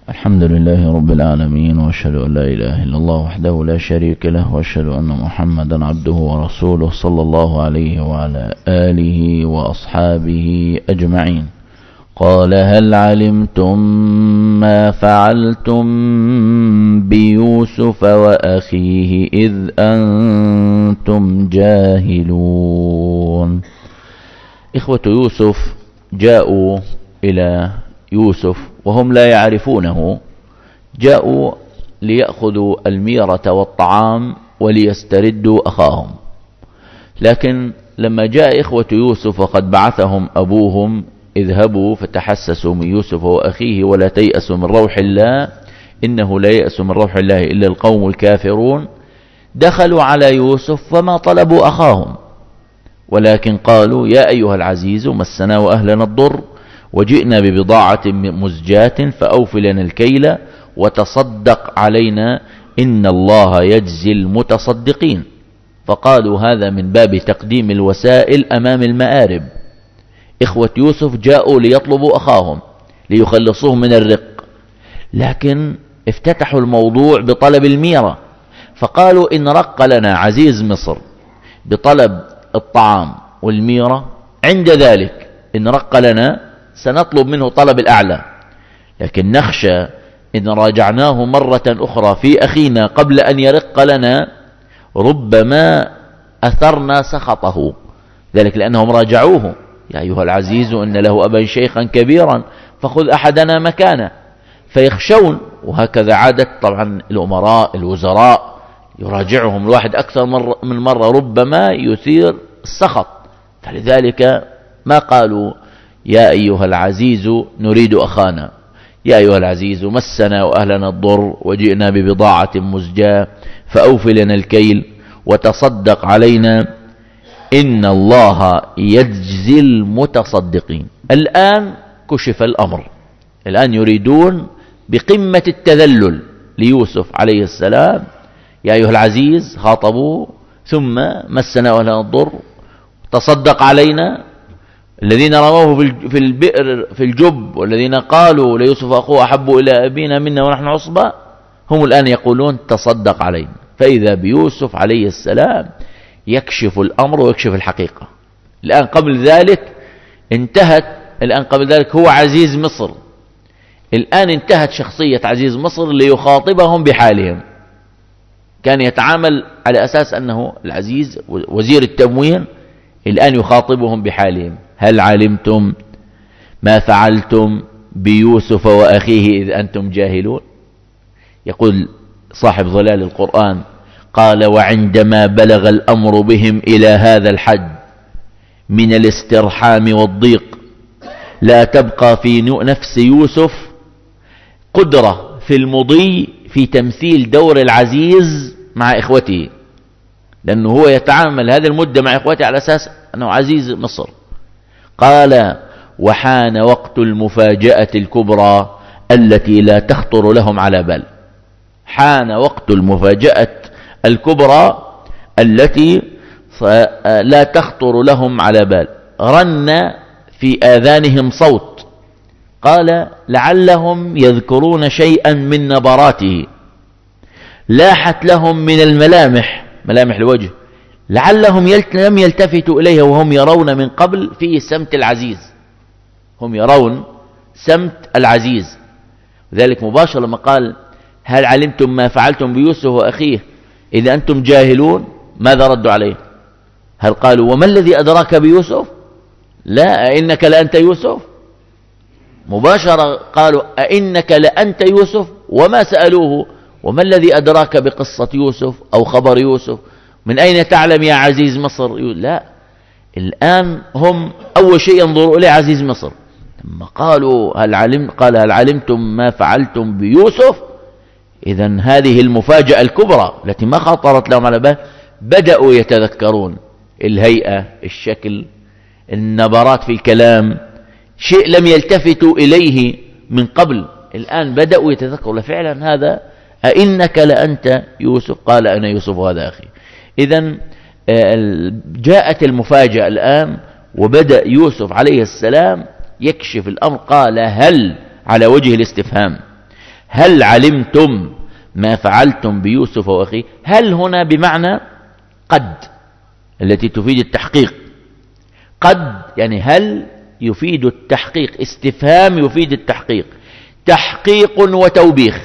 الحمد لله رب العالمين، وأشهد أن لا إله إلا الله وحده لا شريك له، وأشهد أن محمدا عبده ورسوله صلى الله عليه وعلى آله وأصحابه أجمعين. قال: هل علمتم ما فعلتم بيوسف وأخيه إذ أنتم جاهلون؟ إخوة يوسف جاءوا إلى يوسف وهم لا يعرفونه، جاءوا ليأخذوا الميرة والطعام وليستردوا أخاهم. لكن لما جاء إخوة يوسف وقد بعثهم أبوهم: اذهبوا فتحسسوا من يوسف وأخيه ولا تيأسوا من روح الله إنه لا يأس من روح الله إلا القوم الكافرون، دخلوا على يوسف فما طلبوا أخاهم، ولكن قالوا: يا أيها العزيز مسنا وأهلنا الضر وجئنا ببضاعة مزجاة فأوف لنا الكيل وتصدق علينا إن الله يجزي المتصدقين. فقالوا هذا من باب تقديم الوسائل أمام المآرب. إخوة يوسف جاءوا ليطلبوا أخاهم ليخلصوه من الرق، لكن افتتحوا الموضوع بطلب الميرة، فقالوا: إن رق لنا عزيز مصر بطلب الطعام والميرة، عند ذلك إن رق لنا سنطلب منه طلب الأعلى، لكن نخشى إن راجعناه مرة أخرى في أخينا قبل أن يرق لنا ربما أثرنا سخطه، ذلك لأنهم راجعوه: يا أيها العزيز إن له أبا شيخا كبيرا فخذ أحدنا مكانه، فيخشون. وهكذا عادت طبعا الأمراء الوزراء، يراجعهم الواحد أكثر من مرة ربما يثير السخط، فلذلك ما قالوا: يا أيها العزيز نريد أخانا، يا أيها العزيز مسنا وأهلنا الضر وجئنا ببضاعة مزجاة فأوف لنا الكيل وتصدق علينا إن الله يجزي المتصدقين. الآن كشف الأمر، الآن يريدون بقمة التذلل ليوسف عليه السلام: يا أيها العزيز خاطبوه، ثم مسنا وأهلنا الضر، تصدق علينا. الذين رموه في البئر في الجب والذين قالوا ليوسف أخوه أحب إلى أبينا منا ونحن عصبة، هم الآن يقولون تصدق علينا. فإذا بيوسف عليه السلام يكشف الأمر ويكشف الحقيقة. الآن قبل ذلك قبل ذلك هو عزيز مصر، الآن انتهت شخصية عزيز مصر ليخاطبهم بحالهم. كان يتعامل على أساس أنه العزيز وزير التموين، الآن يخاطبهم بحالهم: هل علمتم ما فعلتم بيوسف وأخيه إذ أنتم جاهلون؟ يقول صاحب ظلال القرآن: قال: وعندما بلغ الأمر بهم إلى هذا الحد من الاسترحام والضيق لا تبقى في نفس يوسف قدرة في المضي في تمثيل دور العزيز مع إخوته، لأنه هو يتعامل هذه المدة مع إخوته على أساس أنه عزيز مصر. قال: وحان وقت المفاجأة الكبرى التي لا تخطر لهم على بال. حان وقت المفاجأة الكبرى التي لا تخطر لهم على بال. رن في آذانهم صوت، قال: لعلهم يذكرون شيئا من نبراته. لاحت لهم من الملامح، ملامح الوجه، لعلهم لم يلتفتوا إليها وهم يرون من قبل فيه سمت العزيز، هم يرون سمت العزيز. ذلك مباشر لما قال: هل علمتم ما فعلتم بيوسف وأخيه إذا أنتم جاهلون؟ ماذا ردوا عليه؟ هل قالوا: وما الذي أدراك بيوسف؟ لا، أئنك لأنت يوسف؟ مباشرة قالوا: أئنك لأنت يوسف؟ وما سألوه: وما الذي أدراك بقصة يوسف أو خبر يوسف؟ من أين تعلم يا عزيز مصر؟ لا، الآن هم أول شيء ينظروا إليه عزيز مصر. ثم قالوا: هل علمتم ما فعلتم بيوسف؟ إذن هذه المفاجأة الكبرى التي ما خطرت لهم على بال. بدأوا يتذكرون الهيئة، الشكل، النبرات في الكلام، شيء لم يلتفتوا إليه من قبل. الآن بدأوا يتذكروا فعلا هذا، أئنك لأنت يوسف؟ قال: أنا يوسف وهذا أخي. إذن جاءت المفاجأة الآن، وبدأ يوسف عليه السلام يكشف الأمر. قال: هل على وجه الاستفهام، هل علمتم ما فعلتم بيوسف وأخيه؟ هل هنا بمعنى قد التي تفيد التحقيق. قد يعني هل يفيد التحقيق، استفهام يفيد التحقيق، تحقيق وتوبيخ.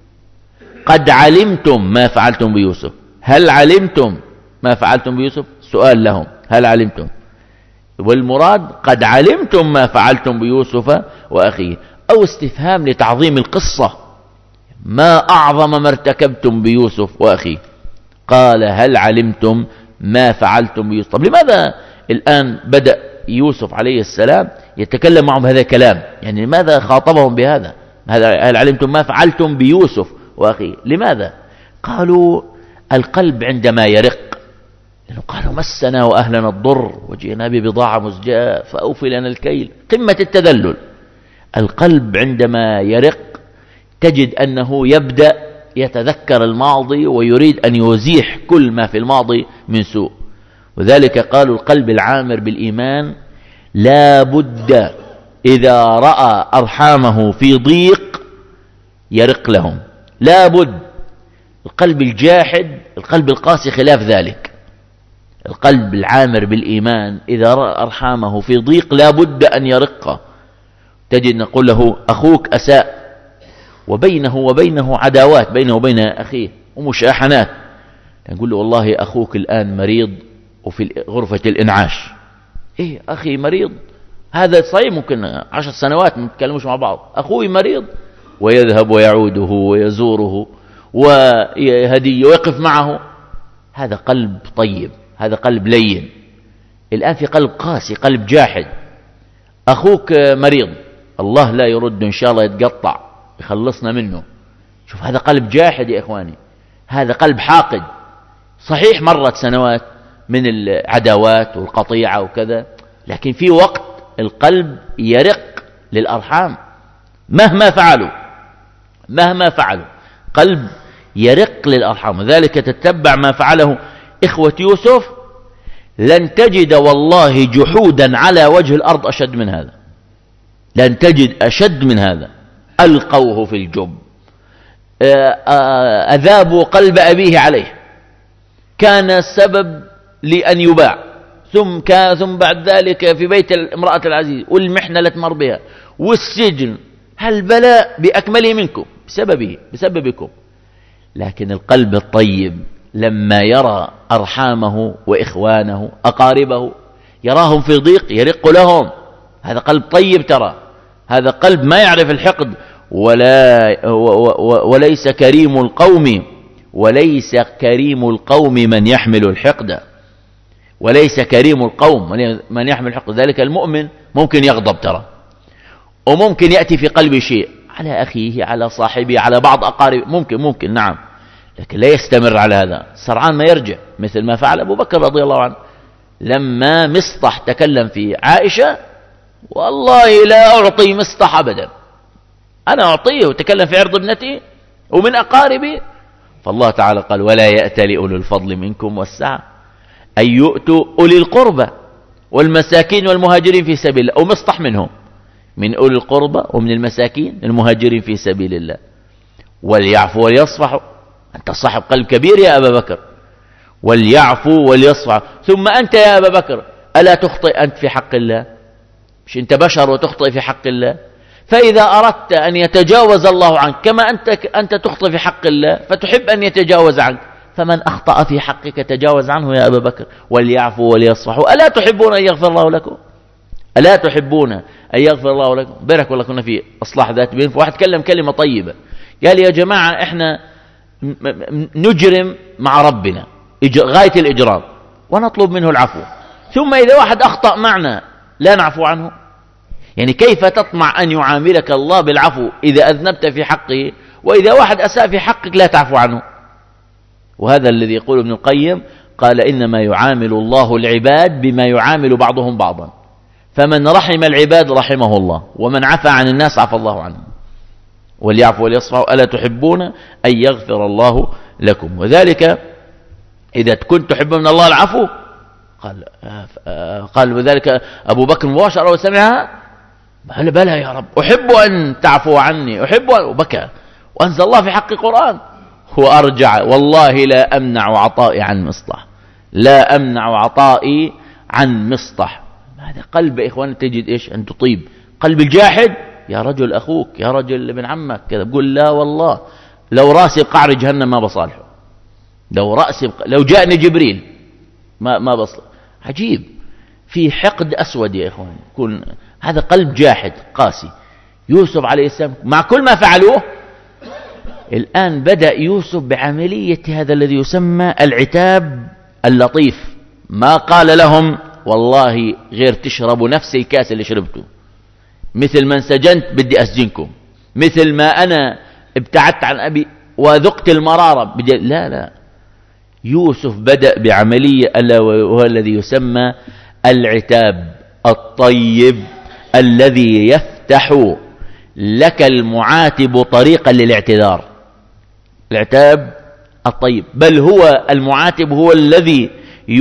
قد علمتم ما فعلتم بيوسف، هل علمتم ما فعلتم بيوسف؟ سؤال لهم، هل علمتم؟ والمراد قد علمتم ما فعلتم بيوسف وأخيه، أو استفهام لتعظيم القصة، ما أعظم ما ارتكبتم بيوسف وأخيه. قال هل علمتم ما فعلتم بيوسف. طب لماذا الآن بدأ يوسف عليه السلام يتكلم معهم هذا الكلام؟ يعني لماذا خاطبهم بهذا؟ هل علمتم ما فعلتم بيوسف وأخيه؟ لماذا؟ قالوا القلب عندما يرق، لأنه قالوا مسنا وأهلنا الضر وجئنا ببضاعة مزجاة فأوفي لنا الكيل، قمة التذلل. القلب عندما يرق تجد أنه يبدأ يتذكر الماضي ويريد أن يزيح كل ما في الماضي من سوء. وذلك قالوا القلب العامر بالإيمان لا بد إذا رأى أرحامه في ضيق يرق لهم، لا بد. القلب الجاحد، القلب القاسي خلاف ذلك. القلب العامر بالإيمان إذا رأى أرحامه في ضيق لا بد أن يرق. تجد نقول له أخوك أساء، وبينه وبينه عداوات، بينه وبين أخيه ومشاحنات، نقول له والله أخوك الآن مريض وفي غرفة الإنعاش. إيه أخي مريض؟ هذا صحيح ممكن 10 سنوات ما نتكلموش مع بعض، أخوي مريض، ويذهب ويعوده ويزوره ويهديه ويقف معه. هذا قلب طيب، هذا قلب لين. الآن في قلب قاسي، قلب جاحد. أخوك مريض، الله لا يرد إن شاء الله يتقطع يخلصنا منه. شوف هذا قلب جاحد يا إخواني، هذا قلب حاقد. صحيح مرت سنوات من العداوات والقطيعة وكذا، لكن في وقت القلب يرق للأرحام مهما فعلوا، مهما فعلوا قلب يرق للأرحام. وذلك تتبع ما فعله إخوة يوسف، لن تجد والله جحودا على وجه الأرض أشد من هذا، لن تجد أشد من هذا. ألقوه في الجب، أذابوا قلب أبيه عليه، كان السبب لأن يباع، ثم بعد ذلك في بيت امرأة العزيز، والمحنة التي مر بها، والسجن، هالبلاء بأكمله منكم بسببكم. لكن القلب الطيب لما يرى أرحامه وإخوانه أقاربه يراهم في ضيق يرق لهم. هذا قلب طيب، ترى هذا قلب ما يعرف الحقد، وليس كريم القوم من يحمل الحقد، وليس كريم القوم من يحمل الحقد. ذلك المؤمن ممكن يغضب ترى، وممكن يأتي في قلبه شيء على أخيه، على صاحبه، على بعض أقاربه، ممكن نعم، لكن لا يستمر على هذا، سرعان ما يرجع، مثل ما فعل أبو بكر رضي الله عنه لما مصطح تكلم في عائشة: والله لا أعطي مصطح أبدا، أنا أعطيه، وتكلم في عرض ابنتي ومن أقاربي. فالله تعالى قال: ولا يأتل أولو الفضل منكم والسعة أن يؤتوا أولي القربى والمساكين والمهاجرين في سبيل الله. ومصطح منهم، من أولي القربى ومن المساكين المهاجرين في سبيل الله. وليعفوا وليصفحوا. أنت صاحب قلب كبير يا أبا بكر، وليعفوا وليصفحوا. ثم أنت يا أبا بكر ألا تخطئ أنت في حق الله؟ مش أنت بشر وتخطئ في حق الله؟ فإذا أردت أن يتجاوز الله عنك كما أنت تخطئ في حق الله فتحب أن يتجاوز عنك، فمن أخطأ في حقك تجاوز عنه يا أبا بكر. وليعفوا وليصفحوا. ألا تحبون أن يغفر الله لكم؟ ألا تحبون أن يغفر الله لكم؟ بارك والله كنا في إصلاح ذات بين، فواحد تكلم كلمة طيبة، قال: يا جماعة إحنا نجرم مع ربنا غاية الإجرام ونطلب منه العفو، ثم إذا واحد أخطأ معنا لا نعفو عنه؟ يعني كيف تطمع أن يعاملك الله بالعفو إذا أذنبت في حقه، وإذا واحد أساء في حقك لا تعفو عنه؟ وهذا الذي يقول ابن القيم، قال: إنما يعامل الله العباد بما يعامل بعضهم بعضا، فمن رحم العباد رحمه الله، ومن عفى عن الناس عفى الله عنه. وليعفوا وليصفحوا ألا تحبون أن يغفر الله لكم؟ وذلك إذا كنت تحب من الله العفو، قال وذلك أبو بكر مباشرة وسمعها: بلى يا رب، أحب أن تعفو عني، أحب وبكى وأنزل الله في حق قرآن. هو أرجع والله لا أمنع عطائي عن مصطح، لا أمنع عطائي عن مصطح. هذا قلب إخوان تجد إيش أن تطيب. قلب الجاحد يا رجل أخوك، يا رجل ابن عمك كذا، بقول لا والله لو راسي بقعر جهنم ما بصالحه، لو جاءني جبريل ما بصلح. عجيب، في حقد أسود يا إخوان. يكون هذا قلب جاحد قاسي. يوسف عليه السلام مع كل ما فعلوه، الآن بدأ يوسف بعملية هذا الذي يسمى العتاب اللطيف. ما قال لهم والله غير تشربوا نفس الكاس اللي شربته، مثل ما انسجنت بدي أسجنكم، مثل ما أنا ابتعدت عن أبي وذقت المرارة لا. يوسف بدأ بعملية ألا وهو الذي يسمى العتاب الطيب، الذي يفتح لك المعاتب طريقا للاعتذار. العتاب الطيب، بل هو المعاتب هو الذي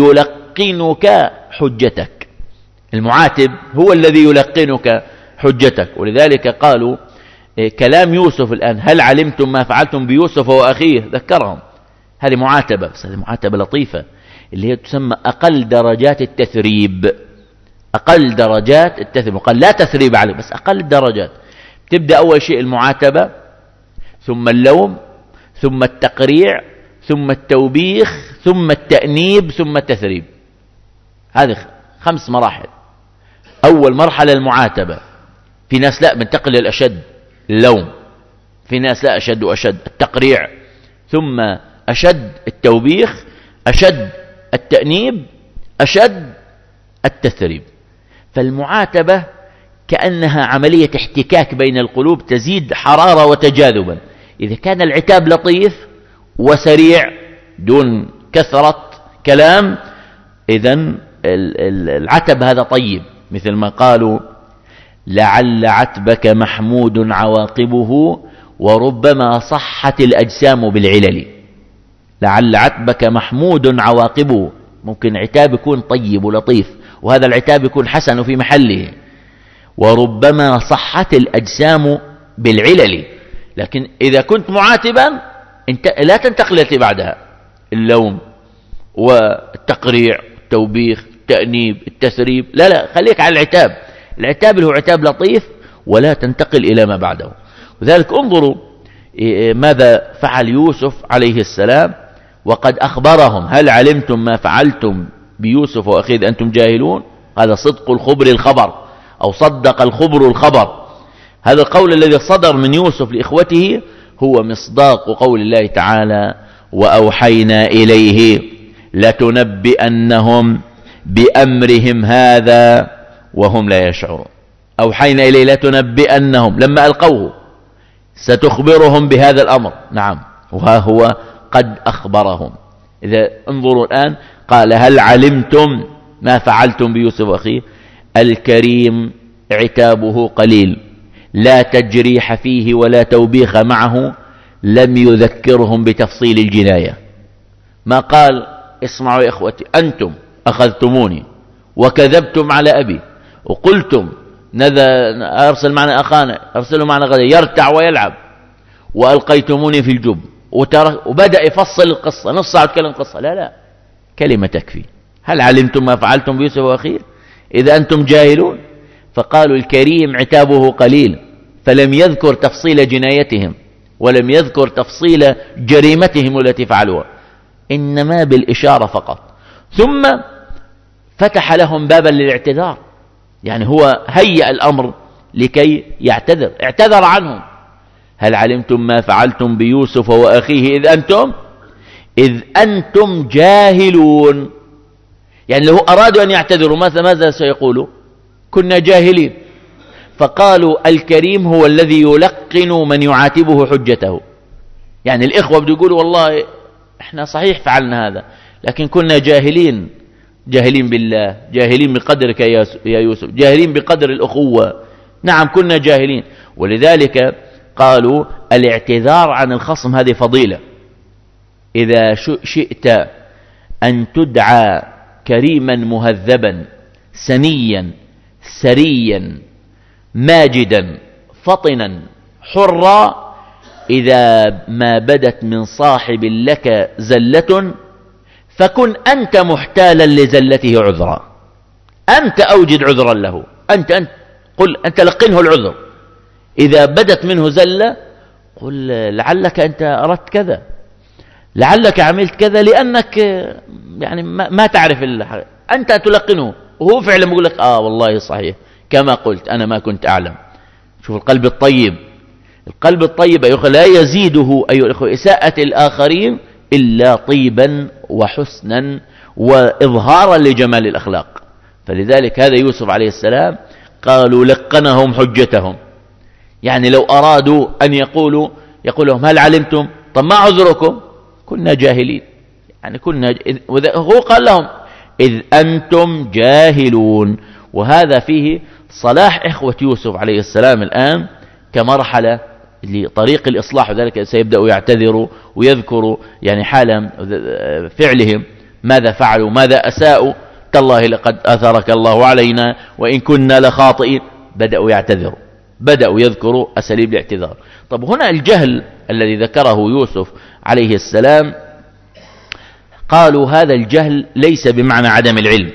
يلقنك حجتك. المعاتب هو الذي يلقنك حجتك. ولذلك قالوا كلام يوسف الآن، هل علمتم ما فعلتم بيوسف وأخيه، ذكرهم. هذه معاتبة، بس هذه معاتبة لطيفة اللي هي تسمى أقل درجات التثريب. أقل درجات التثريب، قال لا تثريب عليه، بس أقل الدرجات. تبدأ أول شيء المعاتبة، ثم اللوم، ثم التقريع، ثم التوبيخ، ثم التأنيب، ثم التثريب. هذه 5 مراحل. أول مرحلة المعاتبة، في ناس لا بنتقل للأشد، اللوم. في ناس لا، أشد وأشد، التقريع، ثم أشد التوبيخ، أشد التأنيب، أشد التثريب. فالمعاتبة كأنها عملية احتكاك بين القلوب تزيد حرارة وتجاذبا. إذا كان العتاب لطيف وسريع دون كثرة كلام، إذن العتب هذا طيب. مثل ما قالوا لعل عتبك محمود عواقبه وربما صحت الأجسام بالعلل. لعل عتبك محمود عواقبه، ممكن عتاب يكون طيب ولطيف، وهذا العتاب يكون حسن في محله. وربما صحت الأجسام بالعلل، لكن إذا كنت معاتبا انت لا تنتقل التي بعدها، اللوم والتقريع، التوبيخ، التأنيب، التثريب. لا، خليك على العتاب. العتاب اللي هو عتاب لطيف، ولا تنتقل إلى ما بعده. وذلك انظروا ماذا فعل يوسف عليه السلام وقد أخبرهم، هل علمتم ما فعلتم بيوسف وأخيه إذ أنتم جاهلون. هذا صدق الخبر الخبر، أو صدق الخبر الخبر. هذا القول الذي صدر من يوسف لإخوته هو مصداق قول الله تعالى وأوحينا إليه لتنبئنهم بأمرهم هذا وهم لا يشعرون. أوحينا إليه لتنبئنهم، لما ألقوه ستخبرهم بهذا الأمر. نعم، وها هو قد أخبرهم. إذا انظروا الآن، قال هل علمتم ما فعلتم بيوسف وأخيه. الكريم عتابه قليل، لا تجريح فيه ولا توبيخ معه، لم يذكرهم بتفصيل الجناية. ما قال اسمعوا يا إخوتي، أنتم أخذتموني وكذبتم على أبي وقلتم أرسل معنا أخانا، أرسلوا معنا غدا يرتع ويلعب، وألقيتموني في الجب، وبدأ يفصل القصة، نص ساعة يتكلم قصة. لا، كلمة تكفي. هل علمتم ما فعلتم بيوسف وأخيه إذا أنتم جاهلون. فقالوا الكريم عتابه قليل، فلم يذكر تفصيل جنايتهم ولم يذكر تفصيل جريمتهم التي فعلوها، إنما بالإشارة فقط. ثم فتح لهم بابا للاعتذار، يعني هو هيأ الأمر لكي يعتذر. اعتذر عنهم، هل علمتم ما فعلتم بيوسف وأخيه إذ أنتم جاهلون. يعني لو أرادوا أن يعتذروا ماذا سيقولوا؟ كنا جاهلين. فقالوا الكريم هو الذي يلقن من يعاتبه حجته. يعني الإخوة بدو يقولوا والله احنا صحيح فعلنا هذا، لكن كنا جاهلين، جاهلين بالله، جاهلين بقدرك يا يوسف، جاهلين بقدر الأخوة. نعم كنا جاهلين. ولذلك قالوا الاعتذار عن الخصم هذه فضيلة. إذا شئت أن تدعى كريما مهذبا سنيا سريا ماجدا فطنا حرا، إذا ما بدت من صاحب لك زلة فكن أنت محتالا لزلته عذرا، أنت أوجد عذرا له، أنت قل أنت لقنه العذر. إذا بدت منه زلة قل لعلك أنت أردت كذا، لعلك عملت كذا لأنك يعني ما تعرف أنت تلقنه، وهو فعلا يقول لك والله صحيح كما قلت أنا ما كنت أعلم. شوف القلب الطيب، القلب الطيب أيها لا يزيده أيها الأخوة إساءة الآخرين إلا طيبا وحسنا وإظهارا لجمال الأخلاق. فلذلك هذا يوسف عليه السلام قالوا لقنهم حجتهم، يعني لو أرادوا أن يقول لهم هل علمتم؟ طب ما عذركم؟ كنا جاهلين، يعني هو قال لهم إذ أنتم جاهلون. وهذا فيه صلاح إخوة يوسف عليه السلام الآن كمرحلة لطريق الإصلاح، وذلك سيبدأوا يعتذروا ويذكروا يعني حال فعلهم ماذا فعلوا ماذا أساءوا، تالله لقد أثرك الله علينا وإن كنا لخاطئين. بدأوا يعتذروا، بدأوا يذكروا أساليب الاعتذار. طب هنا الجهل الذي ذكره يوسف عليه السلام قالوا هذا الجهل ليس بمعنى عدم العلم،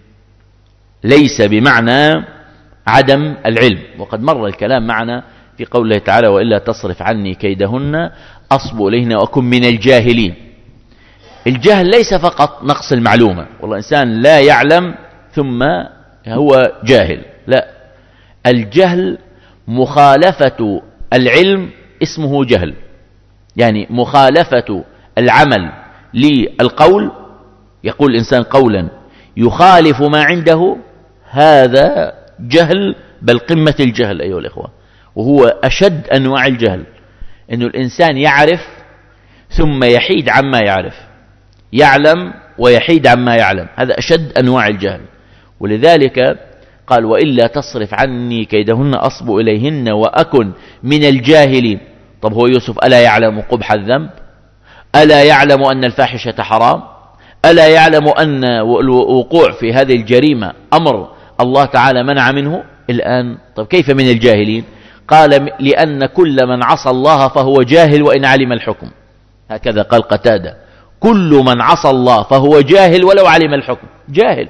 ليس بمعنى عدم العلم، وقد مر الكلام معنا في قوله تعالى وإلا تصرف عني كيدهن أصب إليهن وأكن من الجاهلين. الجهل ليس فقط نقص المعلومة، والله إنسان لا يعلم ثم هو جاهل، لا، الجهل مخالفة العلم اسمه جهل، يعني مخالفة العمل للقول، يقول الإنسان قولا يخالف ما عنده، هذا جهل بل قمة الجهل أيها الإخوة. وهو أشد أنواع الجهل، أن الإنسان يعرف ثم يحيد عما يعرف، يعلم ويحيد عما يعلم، هذا أشد أنواع الجهل. ولذلك قال وإلا تصرف عني كيدهن أصب إليهن وأكن من الجاهلين. طب هو يوسف ألا يعلم قبح الذنب؟ ألا يعلم أن الفاحشة حرام؟ ألا يعلم أن الوقوع في هذه الجريمة أمر الله تعالى منع منه؟ الآن طب كيف من الجاهلين؟ قال لأن كل من عصى الله فهو جاهل وإن علم الحكم، هكذا قال قتادة، كل من عصى الله فهو جاهل ولو علم الحكم، جاهل.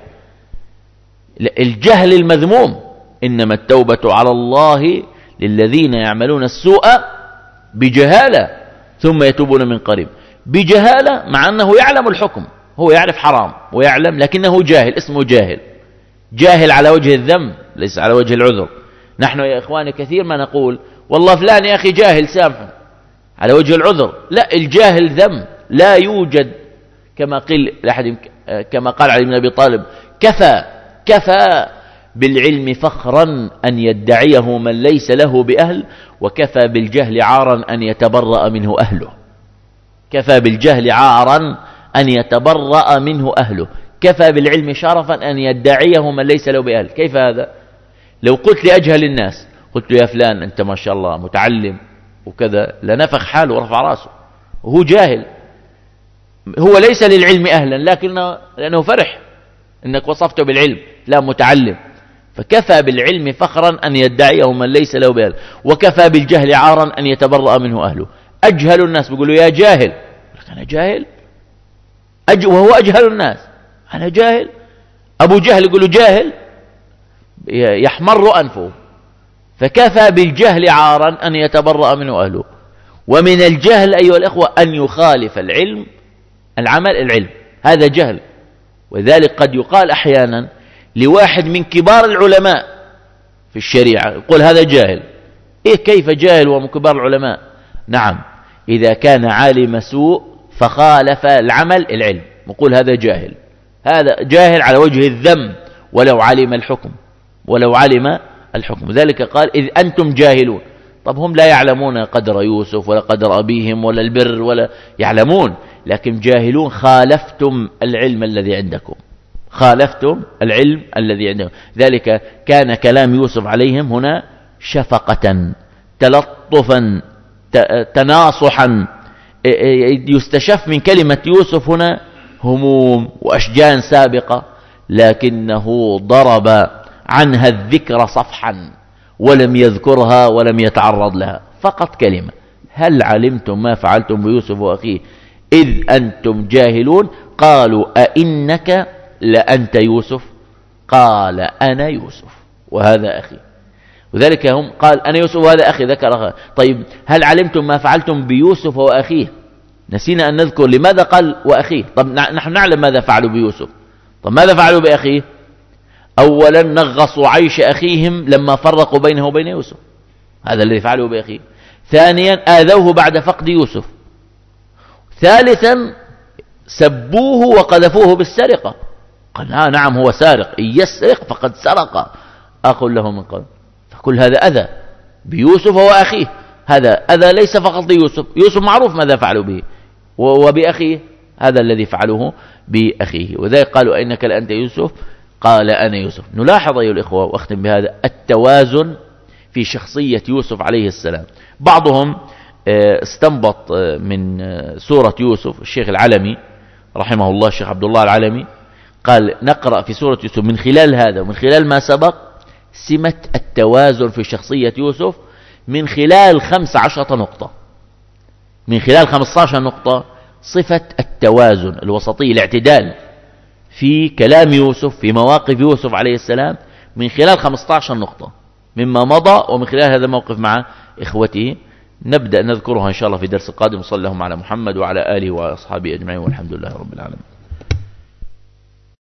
الجهل المذموم، إنما التوبة على الله للذين يعملون السوء بجهالة ثم يتوبون من قريب. بجهالة مع أنه يعلم الحكم، هو يعرف حرام ويعلم لكنه جاهل، اسمه جاهل، جاهل على وجه الذم ليس على وجه العذر. نحن يا إخواني كثير ما نقول والله فلان يا أخي جاهل سامحه على وجه العذر، لا، الجاهل ذم لا يوجد، كما قال علي بن أبي طالب كفى بالعلم فخرا أن يدعيه من ليس له بأهل، وكفى بالجهل عارا أن يتبرأ منه أهله. كفى بالجهل عارا أن يتبرأ منه أهله، كفى بالعلم شرفا أن يدعيه من ليس له بأهل. كيف هذا؟ لو قلت لأجهل الناس، قلت يا فلان أنت ما شاء الله متعلم وكذا، لنفخ حاله ورفع راسه، وهو جاهل، هو ليس للعلم أهلا لأنه فرح إنك وصفته بالعلم، لا متعلم. فكفى بالعلم فخرا أن يدعيه من ليس له بأهل، وكفى بالجهل عارا أن يتبرأ منه أهله. أجهل الناس بيقولوا يا جاهل، أنا جاهل، وهو أجهل الناس، أنا جاهل. أبو جهل يقولوا جاهل، يحمر أنفه. فكفى بالجهل عارا أن يتبرأ منه أهله. ومن الجهل أيها الأخوة أن يخالف العلم العلم، هذا جهل. وذلك قد يقال أحيانا لواحد من كبار العلماء في الشريعة، يقول هذا جاهل. كيف جاهل ومن كبار العلماء؟ نعم، إذا كان عالم سوء فخالف العلم، نقول هذا جاهل، هذا جاهل على وجه الذم ولو علم الحكم، ذلك قال إذ أنتم جاهلون. طب هم لا يعلمون قدر يوسف ولا قدر أبيهم ولا البر ولا يعلمون، لكن جاهلون، خالفتم العلم الذي عندكم، ذلك كان كلام يوسف عليهم هنا شفقة، تلطفا، تناصحا. يستشف من كلمة يوسف هنا هموم وأشجان سابقة، لكنه ضرب عنها الذكر صفحا ولم يذكرها ولم يتعرض لها، فقط كلمة. هل علمتم ما فعلتم بيوسف وأخيه إذ أنتم جاهلون قالوا أئنك لأنت يوسف قال أنا يوسف وهذا أخي. وذلك هم قال أنا يوسف وهذا أخي ذكر. طيب هل علمتم ما فعلتم بيوسف وأخيه؟ نسينا أن نذكر لماذا قال وأخيه. طب نحن نعلم ماذا فعلوا بيوسف. طب ماذا فعلوا بأخيه؟ أولا نغصوا عيش أخيهم لما فرقوا بينه وبين يوسف، هذا الذي فعلوا بأخيه. ثانيا آذوه بعد فقد يوسف. ثالثا سبوه وقذفوه بالسرقة، قال نعم هو سارق، إن يسرق فقد سرق أخ له من قبل. فكل هذا أذى بيوسف وأخيه، هذا أذى ليس فقط ليوسف، يوسف معروف ماذا فعلوا به، وبأخيه هذا الذي فعلوه بأخيه. وذلك قالوا إنك لأنت يوسف قال أنا يوسف. نلاحظ أيها الإخوة وأختم بهذا التوازن في شخصية يوسف عليه السلام. بعضهم استنبط من سورة يوسف، الشيخ العلمي رحمه الله الشيخ عبد الله العلمي قال نقرأ في سورة يوسف من خلال هذا ومن خلال ما سبق سمة التوازن في شخصية يوسف من خلال 15 نقطة، من خلال 15 نقطة صفة التوازن الوسطي الاعتدال في كلام يوسف في مواقف يوسف عليه السلام من خلال 15 نقطة مما مضى ومن خلال هذا الموقف مع إخوته. نبدأ نذكرها إن شاء الله في درس القادم. صلى الله على محمد وعلى آله وأصحابه أجمعين والحمد لله رب العالمين.